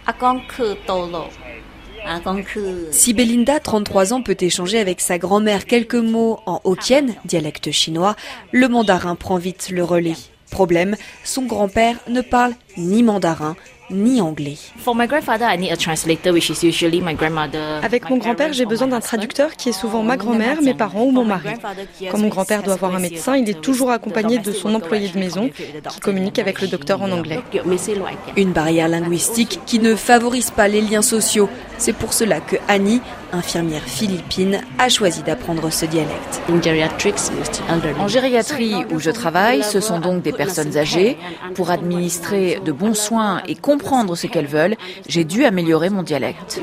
Si Belinda, 33 ans, peut échanger avec sa grand-mère quelques mots en hokkien, dialecte chinois, le mandarin prend vite le relais. Problème, son grand-père ne parle ni mandarin ni anglais. Avec mon grand-père, j'ai besoin d'un traducteur qui est souvent ma grand-mère, mes parents ou mon mari. Quand mon grand-père doit voir un médecin, il est toujours accompagné de son employé de maison qui communique avec le docteur en anglais. Une barrière linguistique qui ne favorise pas les liens sociaux. C'est pour cela que Annie, infirmière philippine, a choisi d'apprendre ce dialecte. En gériatrie où je travaille, ce sont donc des personnes âgées. Pour administrer de bons soins et comprendre ce qu'elles veulent, j'ai dû améliorer mon dialecte.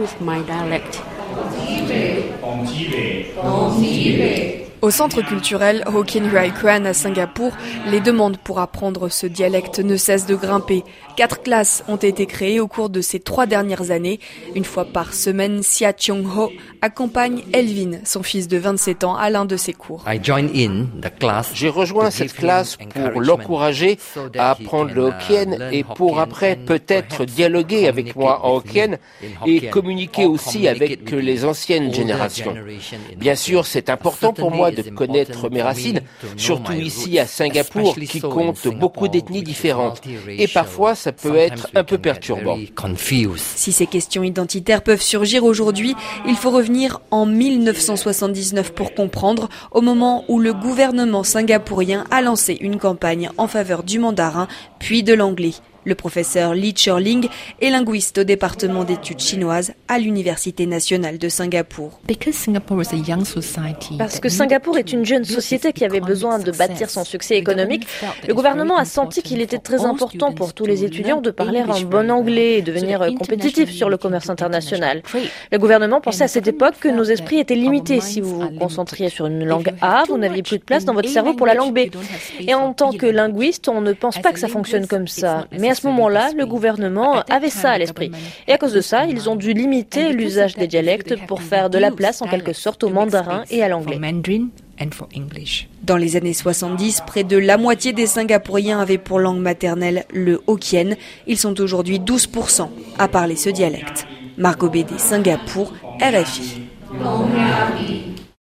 Au centre culturel Hokkien Huay Kwan à Singapour, les demandes pour apprendre ce dialecte ne cessent de grimper. 4 classes ont été créées au cours de ces 3 dernières années. Une fois par semaine, Sia Chung Ho accompagne Elvin, son fils de 27 ans, à l'un de ses cours. J'ai rejoint cette classe pour l'encourager à apprendre le hokkien et pour après peut-être dialoguer avec moi en hokkien et communiquer aussi avec les anciennes générations. Bien sûr, c'est important pour moi de connaître mes racines, surtout ici à Singapour qui compte beaucoup d'ethnies différentes. Et parfois, ça peut être un peu perturbant. Si ces questions identitaires peuvent surgir aujourd'hui, il faut revenir en 1979 pour comprendre, au moment où le gouvernement singapourien a lancé une campagne en faveur du mandarin, puis de l'anglais. Le professeur Lee Cherling est linguiste au département d'études chinoises à l'Université nationale de Singapour. Parce que Singapour est une jeune société qui avait besoin de bâtir son succès économique, le gouvernement a senti qu'il était très important pour tous les étudiants de parler un bon anglais et devenir compétitifs sur le commerce international. Le gouvernement pensait à cette époque que nos esprits étaient limités. Si vous vous concentriez sur une langue A, vous n'aviez plus de place dans votre cerveau pour la langue B. Et en tant que linguiste, on ne pense pas que ça fonctionne comme ça. Mais à ce moment-là, le gouvernement avait ça à l'esprit. Et à cause de ça, ils ont dû limiter l'usage des dialectes pour faire de la place en quelque sorte au mandarin et à l'anglais. Dans les années 70, près de la moitié des Singapouriens avaient pour langue maternelle le hokkien. Ils sont aujourd'hui 12% à parler ce dialecte. Margot Bédé, Singapour, RFI.